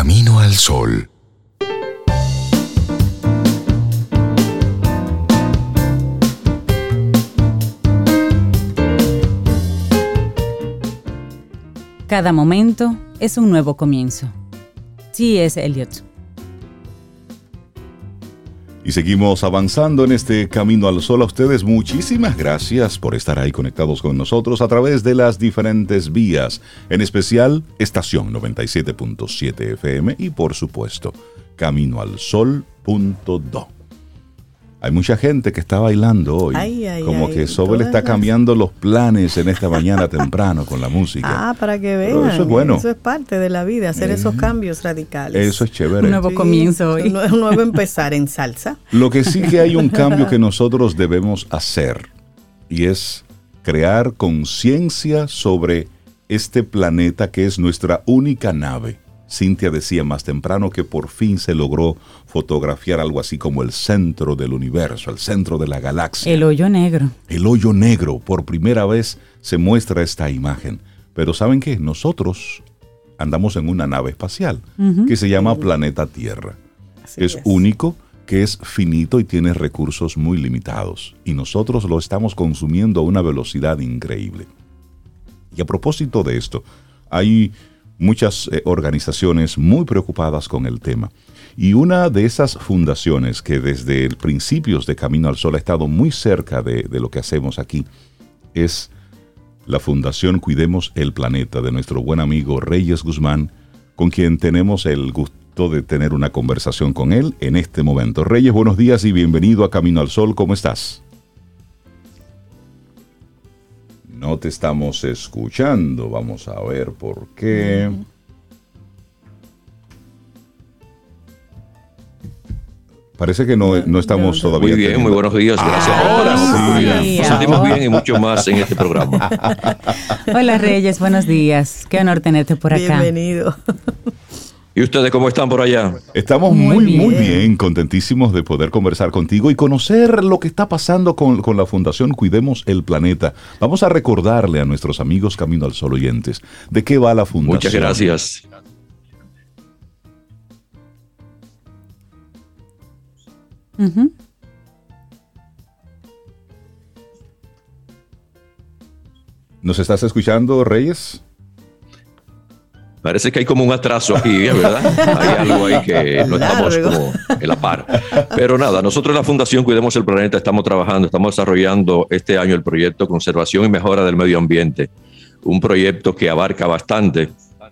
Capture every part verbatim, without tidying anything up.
Camino al Sol. Cada momento es un nuevo comienzo. T S Eliot. Y seguimos avanzando en este Camino al Sol. A ustedes muchísimas gracias por estar ahí conectados con nosotros a través de las diferentes vías, en especial estación noventa y siete punto siete F M y por supuesto camino al sol punto do. Hay mucha gente que está bailando hoy, ay, ay, como ay, que Sobel está las... cambiando los planes en esta mañana temprano con la música. Ah, para que vean. Pero eso es bueno. Eso es parte de la vida, hacer eh, esos cambios radicales. Eso es chévere. Un nuevo sí, comienzo hoy. Un nuevo, un nuevo empezar en salsa. Lo que sí que hay un cambio que nosotros debemos hacer y es crear conciencia sobre este planeta que es nuestra única nave. Cintia decía más temprano que por fin se logró fotografiar algo así como el centro del universo, el centro de la galaxia. El hoyo negro. El hoyo negro, por primera vez se muestra esta imagen. Pero ¿saben qué? Nosotros andamos en una nave espacial uh-huh. que se llama Planeta Tierra. Es, es único, que es finito y tiene recursos muy limitados. Y nosotros lo estamos consumiendo a una velocidad increíble. Y a propósito de esto, hay muchas eh, organizaciones muy preocupadas con el tema. Y una de esas fundaciones que desde principios de Camino al Sol ha estado muy cerca de, de lo que hacemos aquí es la Fundación Cuidemos el Planeta de nuestro buen amigo Reyes Guzmán, con quien tenemos el gusto de tener una conversación con él en este momento. Reyes, buenos días y bienvenido a Camino al Sol. ¿Cómo estás? No te estamos escuchando. Vamos a ver por qué. Parece que no, no estamos todavía. Muy bien, teniendo... muy buenos días. Gracias. Ah, Hola. Sí, Nos sentimos bien y mucho más en este programa. Hola Reyes, buenos días. Qué honor tenerte por acá. Bienvenido. ¿Y ustedes cómo están por allá? Estamos muy, muy bien, muy bien contentísimos de poder conversar contigo y conocer lo que está pasando con, con la Fundación Cuidemos el Planeta. Vamos a recordarle a nuestros amigos Camino al Sol oyentes de qué va la Fundación. Muchas gracias. Uh-huh. ¿Nos estás escuchando, Reyes? Parece que hay como un atraso aquí, ¿verdad? Hay algo ahí que no estamos como en la par. Pero nada, nosotros en la Fundación Cuidemos el Planeta estamos trabajando, estamos desarrollando este año el proyecto Conservación y Mejora del Medio Ambiente. Un proyecto que abarca bastante.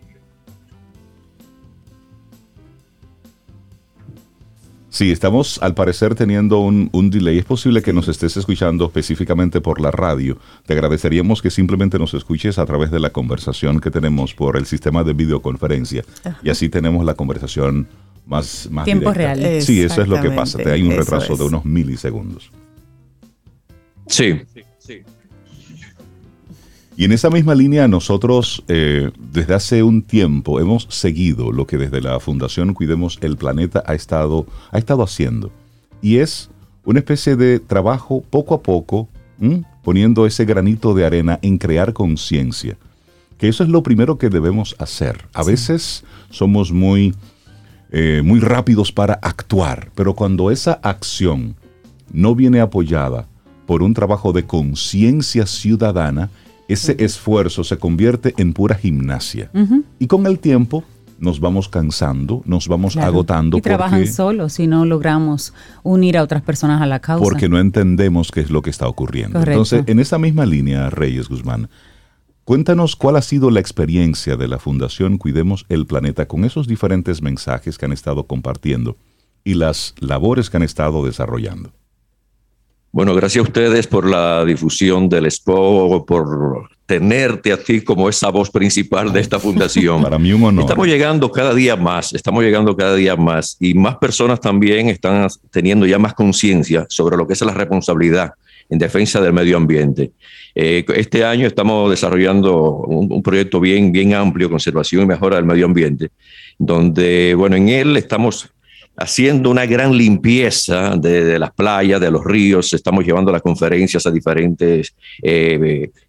Sí, estamos al parecer teniendo un, un delay. Es posible que nos estés escuchando específicamente por la radio. Te agradeceríamos que simplemente nos escuches a través de la conversación que tenemos por el sistema de videoconferencia. Ajá. Y así tenemos la conversación más, más tiempo directa. real. Sí, eso es lo que pasa. Te hay un retraso es. de unos milisegundos. Sí, sí. Y en esa misma línea nosotros eh, desde hace un tiempo hemos seguido lo que desde la Fundación Cuidemos el Planeta ha estado, ha estado haciendo. Y es una especie de trabajo poco a poco, ¿m? poniendo ese granito de arena en crear conciencia. Que eso es lo primero que debemos hacer. A sí. veces somos muy, eh, muy rápidos para actuar, pero cuando esa acción no viene apoyada por un trabajo de conciencia ciudadana, ese uh-huh. esfuerzo se convierte en pura gimnasia. Uh-huh. Y con el tiempo nos vamos cansando, nos vamos claro. agotando. Y porque, trabajan solos si no logramos unir a otras personas a la causa. Porque no entendemos qué es lo que está ocurriendo. Correcto. Entonces, en esa misma línea, Reyes Guzmán, cuéntanos cuál ha sido la experiencia de la Fundación Cuidemos el Planeta con esos diferentes mensajes que han estado compartiendo y las labores que han estado desarrollando. Bueno, gracias a ustedes por la difusión del spot, por tenerte a ti como esa voz principal de esta fundación. Para mí un honor. Estamos llegando cada día más, estamos llegando cada día más y más personas también están teniendo ya más conciencia sobre lo que es la responsabilidad en defensa del medio ambiente. Eh, este año estamos desarrollando un, un proyecto bien, bien amplio, conservación y mejora del medio ambiente, donde, bueno, en él estamos haciendo una gran limpieza de, de las playas, de los ríos. Estamos llevando las conferencias a diferentes eh,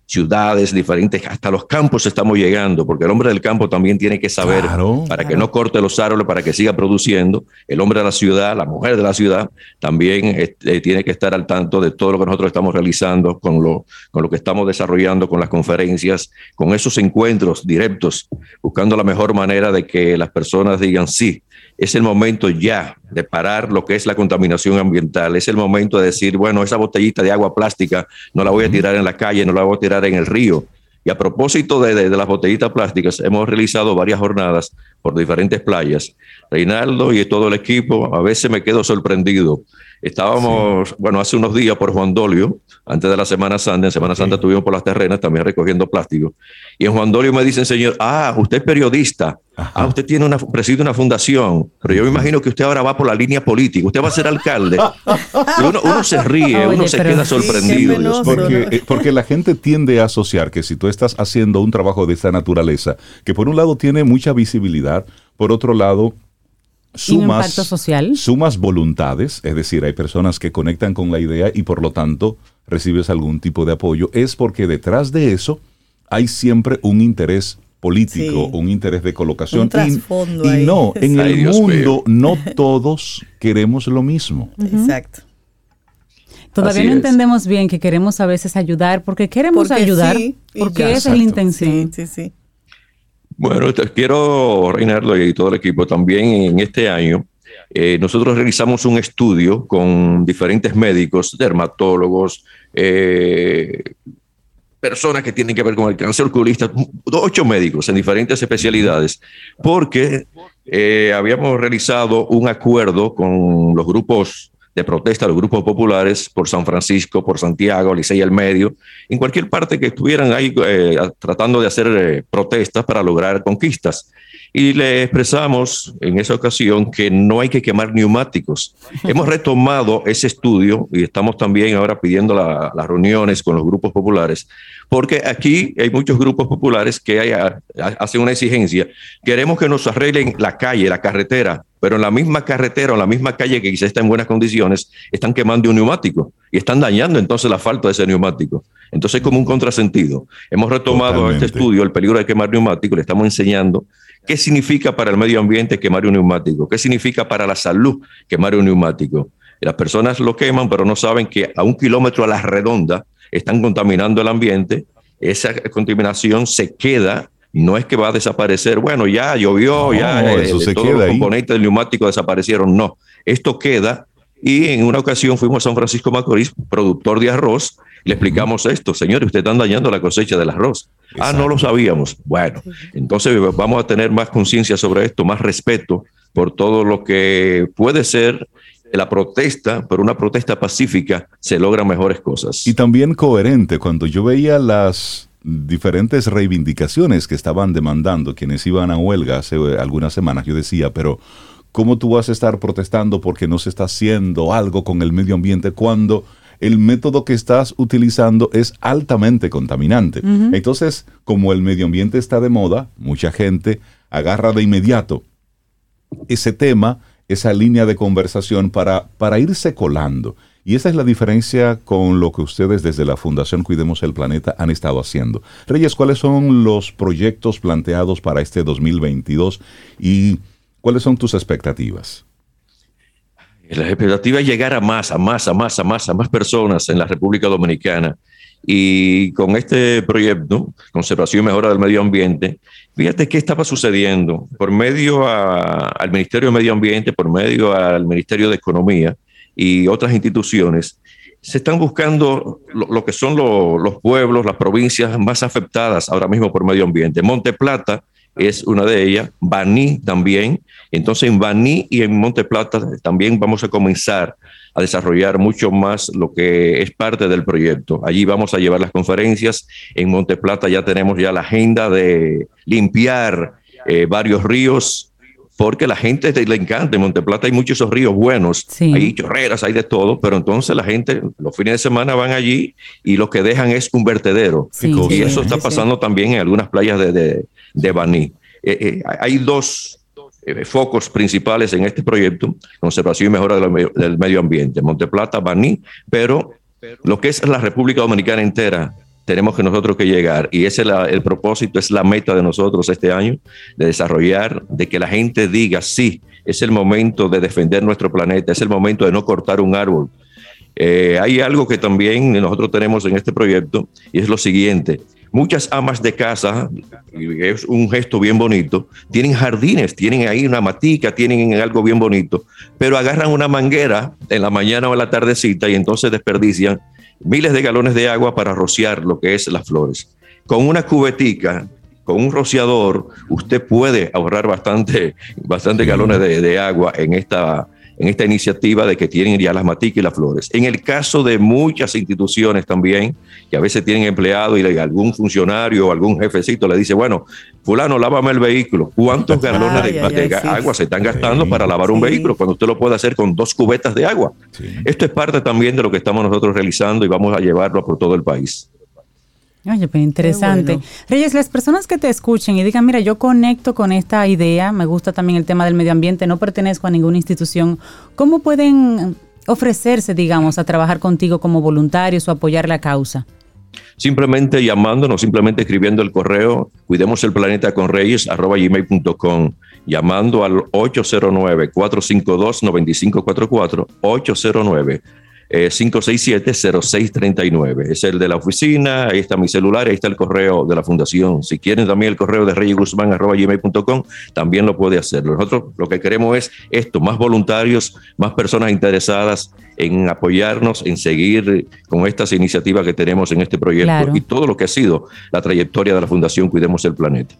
ciudades diferentes, hasta los campos estamos llegando, porque el hombre del campo también tiene que saber, claro, para claro. que no corte los árboles, para que siga produciendo. El hombre de la ciudad, la mujer de la ciudad, también eh, tiene que estar al tanto de todo lo que nosotros estamos realizando, con lo, con lo que estamos desarrollando, con las conferencias, con esos encuentros directos, buscando la mejor manera de que las personas digan sí. Es el momento ya de parar lo que es la contaminación ambiental. Es el momento de decir, bueno, esa botellita de agua plástica no la voy a tirar en la calle, no la voy a tirar en el río. Y a propósito de, de, de las botellitas plásticas, hemos realizado varias jornadas por diferentes playas. Reinaldo y todo el equipo, a veces me quedo sorprendido. Estábamos, sí. bueno, hace unos días por Juan Dolio, antes de la Semana Santa. En Semana Santa estuvimos por las terrenas también recogiendo plástico. Y en Juan Dolio me dicen, señor, ah, usted es periodista. Ajá. Ah, usted tiene una, preside una fundación. Pero yo me imagino que usted ahora va por la línea política. Usted va a ser alcalde. uno, uno se ríe, Oye, uno se queda sorprendido. Sí, porque, eh, porque la gente tiende a asociar que si tú estás haciendo un trabajo de esta naturaleza, que por un lado tiene mucha visibilidad, por otro lado sumas, social? sumas voluntades, es decir, hay personas que conectan con la idea y por lo tanto recibes algún tipo de apoyo, es porque detrás de eso hay siempre un interés político, sí. un interés de colocación. Un trasfondo y, ahí. y no, en Ay, el Dios mundo mío. No todos queremos lo mismo. Uh-huh. Exacto. Todavía Así no es. entendemos bien que queremos a veces ayudar porque queremos porque ayudar, sí, porque ya. esa Exacto. es la intención. Sí, sí, sí. Bueno, te quiero, Reinaldo y todo el equipo, también en este año, eh, nosotros realizamos un estudio con diferentes médicos, dermatólogos, eh, personas que tienen que ver con el cáncer, oculistas, ocho médicos en diferentes especialidades, porque eh, habíamos realizado un acuerdo con los grupos de protesta, los grupos populares por San Francisco, por Santiago, Licey al Medio, en cualquier parte que estuvieran ahí eh, tratando de hacer eh, protestas para lograr conquistas. Y le expresamos en esa ocasión que no hay que quemar neumáticos. Hemos retomado ese estudio y estamos también ahora pidiendo la, las reuniones con los grupos populares, porque aquí hay muchos grupos populares que hay, a, a, hacen una exigencia. Queremos que nos arreglen la calle, la carretera, pero en la misma carretera o en la misma calle que quizás está en buenas condiciones, están quemando un neumático y están dañando entonces la asfalto de ese neumático. Entonces es como un contrasentido. Hemos retomado Totalmente. este estudio, el peligro de quemar neumáticos, le estamos enseñando qué significa para el medio ambiente quemar un neumático, qué significa para la salud quemar un neumático. Y las personas lo queman, pero no saben que a un kilómetro a la redonda están contaminando el ambiente. Esa contaminación se queda. No es que va a desaparecer, bueno, ya llovió, no, ya eso eh, se todos queda los ahí. componentes del neumático desaparecieron. No, esto queda. Y en una ocasión fuimos a San Francisco Macorís, productor de arroz, le explicamos esto. Señores, ustedes están dañando la cosecha del arroz. Exacto. Ah, no lo sabíamos. Bueno, entonces vamos a tener más conciencia sobre esto, más respeto por todo lo que puede ser la protesta, pero una protesta pacífica se logran mejores cosas. Y también coherente. Cuando yo veía las diferentes reivindicaciones que estaban demandando quienes iban a huelga hace algunas semanas, yo decía, pero ¿cómo tú vas a estar protestando porque no se está haciendo algo con el medio ambiente cuando el método que estás utilizando es altamente contaminante? Uh-huh. Entonces, como el medio ambiente está de moda, mucha gente agarra de inmediato ese tema, esa línea de conversación para, para irse colando. Y esa es la diferencia con lo que ustedes desde la Fundación Cuidemos el Planeta han estado haciendo. Reyes, ¿cuáles son los proyectos planteados para este dos mil veintidós y cuáles son tus expectativas? La expectativa es llegar a más, a más, a más, a más, a más personas en la República Dominicana. Y con este proyecto, Conservación y Mejora del Medio Ambiente, fíjate qué estaba sucediendo. Por medio a, al Ministerio de Medio Ambiente, por medio al Ministerio de Economía y otras instituciones, se están buscando lo, lo que son lo, los pueblos, las provincias más afectadas ahora mismo por medio ambiente. Monte Plata es una de ellas, Baní también. Entonces en Baní y en Monte Plata también vamos a comenzar a desarrollar mucho más lo que es parte del proyecto. Allí vamos a llevar las conferencias. En Monte Plata ya tenemos ya la agenda de limpiar eh, varios ríos, porque la gente le encanta. En Monte Plata hay muchos esos ríos buenos, sí. Hay chorreras, hay de todo, pero entonces la gente los fines de semana van allí y lo que dejan es un vertedero. Sí, y eso sí, está pasando sí. también en algunas playas de, de, de Baní. Eh, eh, hay dos eh, focos principales en este proyecto: conservación y mejora del, del medio ambiente. Monte Plata, Baní, pero lo que es la República Dominicana entera, tenemos que nosotros que llegar, y ese es la, el propósito, es la meta de nosotros este año, de desarrollar, de que la gente diga, sí, es el momento de defender nuestro planeta, es el momento de no cortar un árbol. Eh, hay algo que también nosotros tenemos en este proyecto, y es lo siguiente: muchas amas de casa, es un gesto bien bonito, tienen jardines, tienen ahí una matica, tienen algo bien bonito, pero agarran una manguera en la mañana o en la tardecita y entonces desperdician miles de galones de agua para rociar lo que es las flores. Con una cubetica, con un rociador, usted puede ahorrar bastante, bastante galones de, de agua en esta, en esta iniciativa de que tienen ya las maticas y las flores. En el caso de muchas instituciones también, que a veces tienen empleado y algún funcionario o algún jefecito le dice, bueno, fulano, lávame el vehículo. ¿Cuántos galones ay, de, ay, de ay, agua sí. se están gastando sí, para lavar un sí. vehículo cuando usted lo puede hacer con dos cubetas de agua? Sí. Esto es parte también de lo que estamos nosotros realizando y vamos a llevarlo por todo el país. Oye, pero interesante. Bueno. Reyes, las personas que te escuchen y digan, mira, yo conecto con esta idea, me gusta también el tema del medio ambiente, no pertenezco a ninguna institución, ¿cómo pueden ofrecerse, digamos, a trabajar contigo como voluntarios o apoyar la causa? Simplemente llamándonos, simplemente escribiendo el correo, cuidemos el planeta con reyes, arroba gmail punto com, llamando al ocho cero nueve, cuatro cinco dos, nueve cinco cuatro cuatro, ocho cero nueve, cinco seis siete, cero seis tres nueve. Es el de la oficina, ahí está mi celular, ahí está el correo de la fundación. Si quieren también el correo de reyes guzmán arroba gmail punto com, también lo puede hacer. Nosotros lo que queremos es esto, más voluntarios, más personas interesadas en apoyarnos, en seguir con estas iniciativas que tenemos en este proyecto claro. y todo lo que ha sido la trayectoria de la Fundación Cuidemos el Planeta.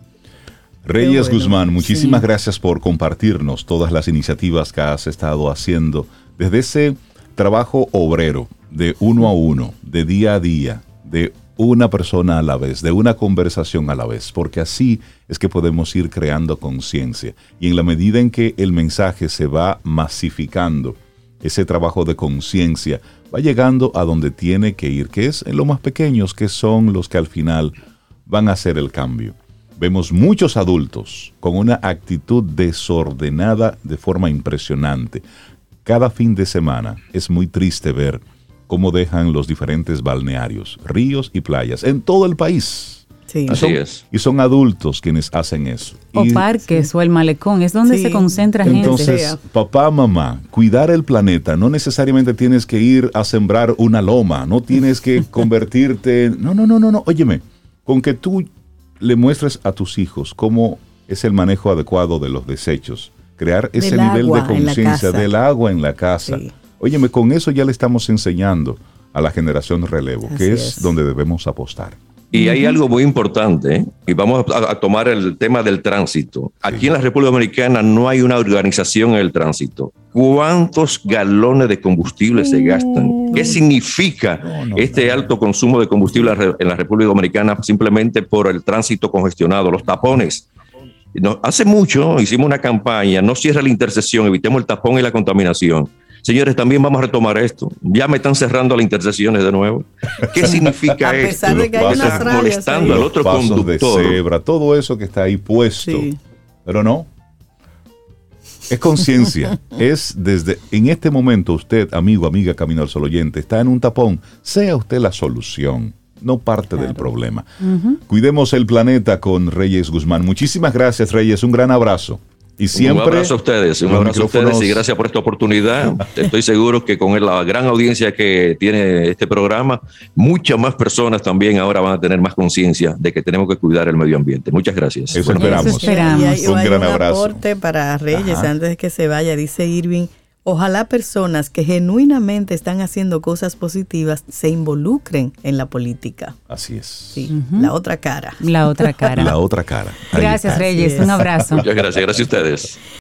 Reyes bueno, Guzmán, muchísimas sí. gracias por compartirnos todas las iniciativas que has estado haciendo desde ese trabajo obrero, de uno a uno, de día a día, de una persona a la vez, de una conversación a la vez, porque así es que podemos ir creando conciencia. Y en la medida en que el mensaje se va masificando, ese trabajo de conciencia va llegando a donde tiene que ir, que es en los más pequeños, que son los que al final van a hacer el cambio. Vemos muchos adultos con una actitud desordenada de forma impresionante. Cada fin de semana es muy triste ver cómo dejan los diferentes balnearios, ríos y playas en todo el país. Sí. Y son, Así es. Y son adultos quienes hacen eso. O y, parques sí. o el malecón, es donde sí. se concentra Entonces, gente. Entonces, papá, mamá, cuidar el planeta, no necesariamente tienes que ir a sembrar una loma, no tienes que convertirte... No, no, no, no, no. Óyeme, con que tú le muestres a tus hijos cómo es el manejo adecuado de los desechos, crear ese del nivel de conciencia del agua en la casa. Sí. Óyeme, con eso ya le estamos enseñando a la generación relevo, Así que es, es donde debemos apostar. Y hay algo muy importante, ¿eh? Y vamos a, a tomar el tema del tránsito. Aquí sí. en la República Dominicana no hay una organización en el tránsito. ¿Cuántos galones de combustible se gastan? ¿Qué significa no, no, este no, alto consumo de combustible en la República Dominicana simplemente por el tránsito congestionado, los tapones? No, hace mucho hicimos una campaña, no cierre la intersección, evitemos el tapón y la contaminación. Señores, también vamos a retomar esto. Ya me están cerrando las intersecciones de nuevo. ¿Qué significa a esto? pesar de que hay pasos, unas rayas molestando ahí. al otro Pasos conductor. de cebra, todo eso que está ahí puesto. Sí. Pero no. Es conciencia. Es desde, en este momento usted, amigo, amiga, Camino al Sol oyente, está en un tapón. Sea usted la solución, no parte claro. del problema. Uh-huh. Cuidemos el planeta con Reyes Guzmán. Muchísimas gracias, Reyes. Un gran abrazo. Y siempre, un abrazo a ustedes, un abrazo a ustedes y gracias por esta oportunidad. Estoy seguro que con la gran audiencia que tiene este programa, muchas más personas también ahora van a tener más conciencia de que tenemos que cuidar el medio ambiente. Muchas gracias. Eso bueno, esperamos. Eso esperamos. Y hay, un hay gran un abrazo. aporte para Reyes Ajá. antes de que se vaya, dice Irving. Ojalá personas que genuinamente están haciendo cosas positivas se involucren en la política. Así es. Sí, uh-huh. la otra cara. La otra cara. La otra cara. Ahí Gracias, está. Reyes. Un abrazo. Muchas gracias. Gracias a ustedes.